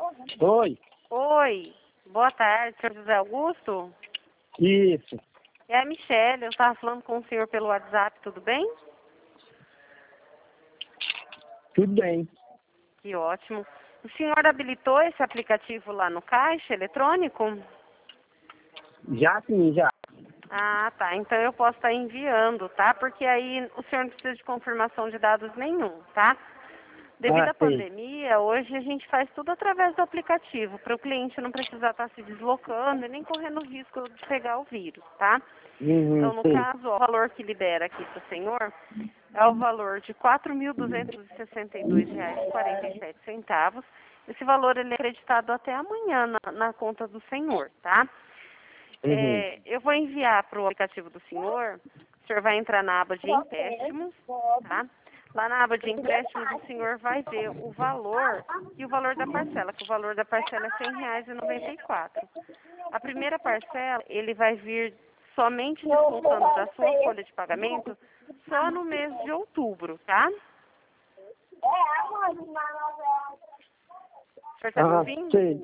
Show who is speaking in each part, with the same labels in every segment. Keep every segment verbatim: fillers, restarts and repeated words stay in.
Speaker 1: Oi.
Speaker 2: Oi, boa tarde, senhor José Augusto?
Speaker 1: Isso.
Speaker 2: É a Michelle, eu estava falando com o senhor pelo WhatsApp, tudo bem?
Speaker 1: Tudo bem.
Speaker 2: Que ótimo. O senhor habilitou esse aplicativo lá no caixa eletrônico?
Speaker 1: Já sim, já.
Speaker 2: Ah, tá. Então eu posso estar enviando, tá? Porque aí o senhor não precisa de confirmação de dados nenhum, tá? Devido
Speaker 1: Ah,
Speaker 2: à
Speaker 1: sei.
Speaker 2: pandemia, hoje a gente faz tudo através do aplicativo, para o cliente não precisar estar se deslocando e nem correndo risco de pegar o vírus, tá?
Speaker 1: Uhum,
Speaker 2: Então, no
Speaker 1: sei.
Speaker 2: caso, ó, o valor que libera aqui para o senhor é o valor de quatro mil duzentos e sessenta e dois reais e quarenta e sete centavos. Esse valor ele é acreditado até amanhã na, na conta do senhor, tá?
Speaker 1: Uhum.
Speaker 2: É, eu vou enviar para o aplicativo do senhor, o senhor vai entrar na aba de empréstimos, tá? Lá na aba de empréstimos, o senhor vai ver o valor e o valor da parcela, que o valor da parcela é cem reais e noventa e quatro. A primeira parcela, ele vai vir somente descontando da sua folha de pagamento só no mês de outubro, tá? O senhor está me
Speaker 1: Ah,
Speaker 2: ouvindo?
Speaker 1: sei.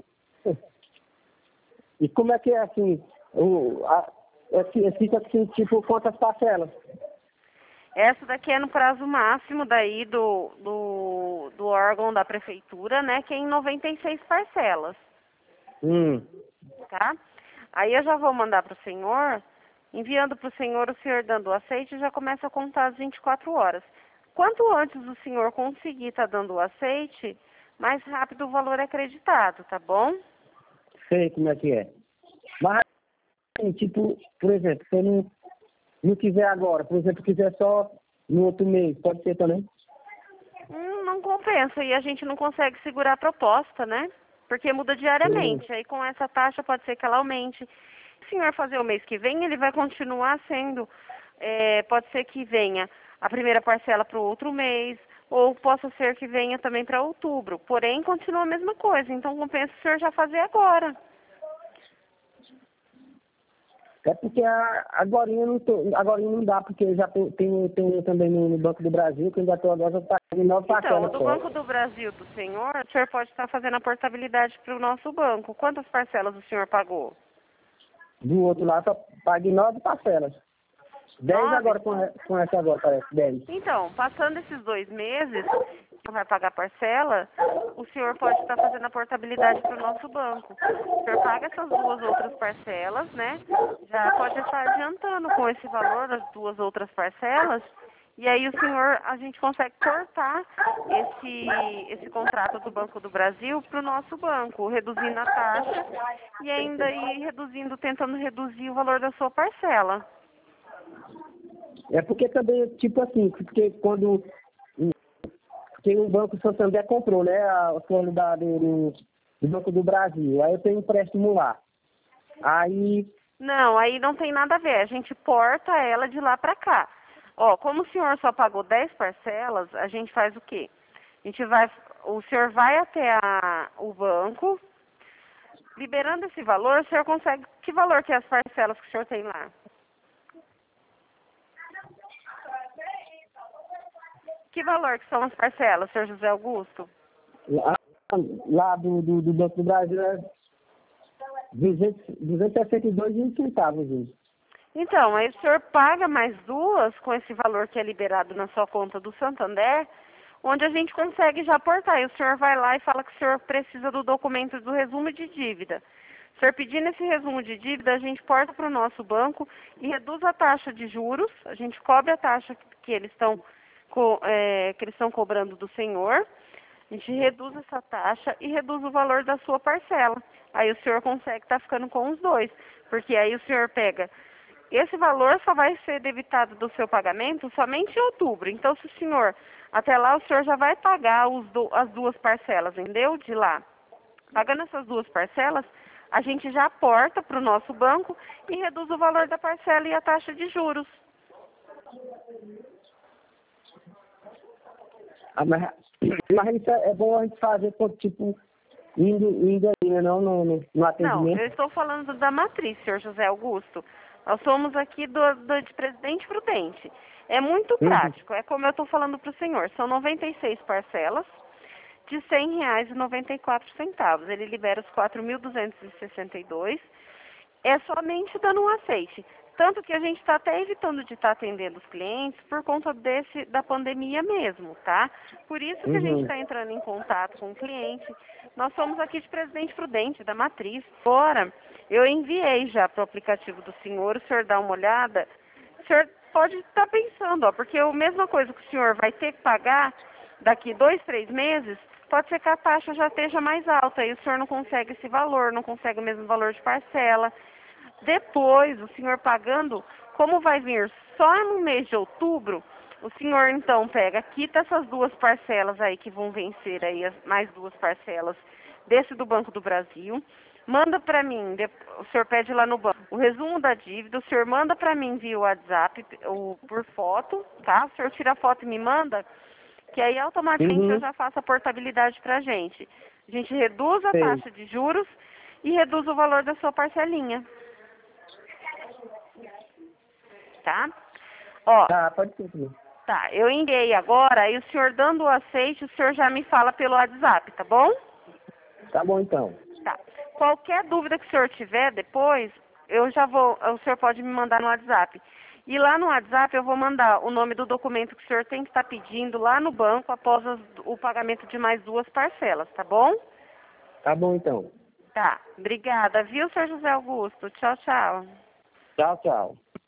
Speaker 1: E como é que é assim? O, a, é, que- é, fica assim, tipo, quantas parcelas?
Speaker 2: Essa daqui é no prazo máximo daí do, do, do órgão da prefeitura, né? Que é em noventa e seis parcelas,
Speaker 1: Hum.
Speaker 2: tá? Aí eu já vou mandar para o senhor, enviando para o senhor, o senhor dando o aceite, já começa a contar as vinte e quatro horas. Quanto antes o senhor conseguir estar dando o aceite, mais rápido o valor é acreditado, tá bom?
Speaker 1: Sei como é que é. Mas, assim, tipo, por exemplo, se eu não, não quiser agora, por exemplo, quiser só no outro mês, pode ser também?
Speaker 2: Hum, não compensa e a gente não consegue segurar a proposta, né? Porque muda
Speaker 1: Uhum.
Speaker 2: diariamente. Aí com essa taxa pode ser que ela aumente. Se o senhor fazer o mês que vem, ele vai continuar sendo. É, pode ser que venha a primeira parcela para o outro mês, ou possa ser que venha também para outubro. Porém, continua a mesma coisa. Então compensa o senhor já fazer agora.
Speaker 1: É porque a, agora não tô, agora não dá, porque eu já tô, tenho, tenho também no, no Banco do Brasil, que eu já estou agora já pagando nove
Speaker 2: Então, o
Speaker 1: parcelas
Speaker 2: do
Speaker 1: só.
Speaker 2: Banco do Brasil do senhor, o senhor pode estar fazendo a portabilidade para o nosso banco. Quantas parcelas o senhor pagou?
Speaker 1: Do outro lado só paguei nove parcelas. Dez
Speaker 2: Nove?
Speaker 1: agora com, a- com essa agora, parece, dez.
Speaker 2: Então, passando esses dois meses, que vai pagar parcela, o senhor pode estar fazendo a portabilidade para o nosso banco. O senhor paga essas duas outras parcelas, né? Já pode estar adiantando com esse valor das duas outras parcelas. E aí o senhor, a gente consegue cortar esse, esse contrato do Banco do Brasil para o nosso banco, reduzindo a taxa e ainda ir reduzindo, tentando reduzir o valor da sua parcela.
Speaker 1: É porque também, tipo assim, porque quando porque o Banco Santander comprou, né, a folha da, do, do Banco do Brasil, aí eu tenho um empréstimo lá. Aí,
Speaker 2: Não, aí não tem nada a ver. A gente porta ela de lá para cá. Ó, como o senhor só pagou dez parcelas, a gente faz o quê? A gente vai, o senhor vai até a, o banco, liberando esse valor, o senhor consegue, que valor que é as parcelas que o senhor tem lá? Que valor que são as parcelas, senhor José Augusto?
Speaker 1: lá, lá do, do, do Banco do Brasil é duzentos, duzentos e sessenta e dois e um centavos, gente.
Speaker 2: Então, aí o senhor paga mais duas com esse valor que é liberado na sua conta do Santander, onde a gente consegue já aportar. E o senhor vai lá e fala que o senhor precisa do documento do resumo de dívida. O senhor pedindo esse resumo de dívida, a gente porta para o nosso banco e reduz a taxa de juros, a gente cobre a taxa que eles estão co- é, que eles estão cobrando do senhor, a gente reduz essa taxa e reduz o valor da sua parcela. Aí o senhor consegue estar ficando com os dois, porque aí o senhor pega esse valor só vai ser debitado do seu pagamento somente em outubro. Então, se o senhor, até lá o senhor já vai pagar os du- as duas parcelas, entendeu? De lá. Pagando essas duas parcelas, a gente já aporta para o nosso banco e reduz o valor da parcela e a taxa de juros.
Speaker 1: Ah, mas, mas isso é, é bom a gente fazer, pô, tipo, indo, indo aí, né, não no, no, no
Speaker 2: Não,
Speaker 1: atendimento.
Speaker 2: eu estou falando da matriz, senhor José Augusto. Nós somos aqui do, do de Presidente Prudente. É muito
Speaker 1: Uhum.
Speaker 2: prático, é como eu estou falando para o senhor. São noventa e seis parcelas. de cem reais e noventa e quatro centavos. Ele libera os quatro mil duzentos e sessenta e dois. É somente dando um aceite. Tanto que a gente está até evitando de estar atendendo os clientes por conta desse, da pandemia mesmo, tá? Por isso que a gente
Speaker 1: Uhum.
Speaker 2: está entrando em contato com o cliente. Nós somos aqui de Presidente Prudente, da Matriz. Agora, eu enviei já para o aplicativo do senhor, o senhor dá uma olhada. O senhor pode estar pensando, ó, porque a mesma coisa que o senhor vai ter que pagar daqui dois, três meses, pode ser que a taxa já esteja mais alta e o senhor não consegue esse valor, não consegue o mesmo valor de parcela. Depois, o senhor pagando, como vai vir só no mês de outubro, o senhor então pega, quita essas duas parcelas aí que vão vencer aí, as mais duas parcelas desse do Banco do Brasil, manda para mim, o senhor pede lá no banco o resumo da dívida, o senhor manda para mim via WhatsApp ou por foto, tá? O senhor tira a foto e me manda, que aí automaticamente
Speaker 1: Uhum.
Speaker 2: eu já faço a portabilidade para a gente. A gente reduz a
Speaker 1: Sei.
Speaker 2: taxa de juros e reduz o valor da sua parcelinha. Tá? Ó,
Speaker 1: Tá, pode ser também.
Speaker 2: tá, eu enviei agora, aí o senhor dando o aceite, o senhor já me fala pelo WhatsApp, tá bom?
Speaker 1: Tá bom, então.
Speaker 2: Tá. Qualquer dúvida que o senhor tiver depois, eu já vou, o senhor pode me mandar no WhatsApp. E lá no WhatsApp eu vou mandar o nome do documento que o senhor tem que estar pedindo lá no banco após as, o pagamento de mais duas parcelas, tá bom?
Speaker 1: Tá bom, então.
Speaker 2: Tá. Obrigada, viu, senhor José Augusto? Tchau, tchau.
Speaker 1: Tchau, tchau.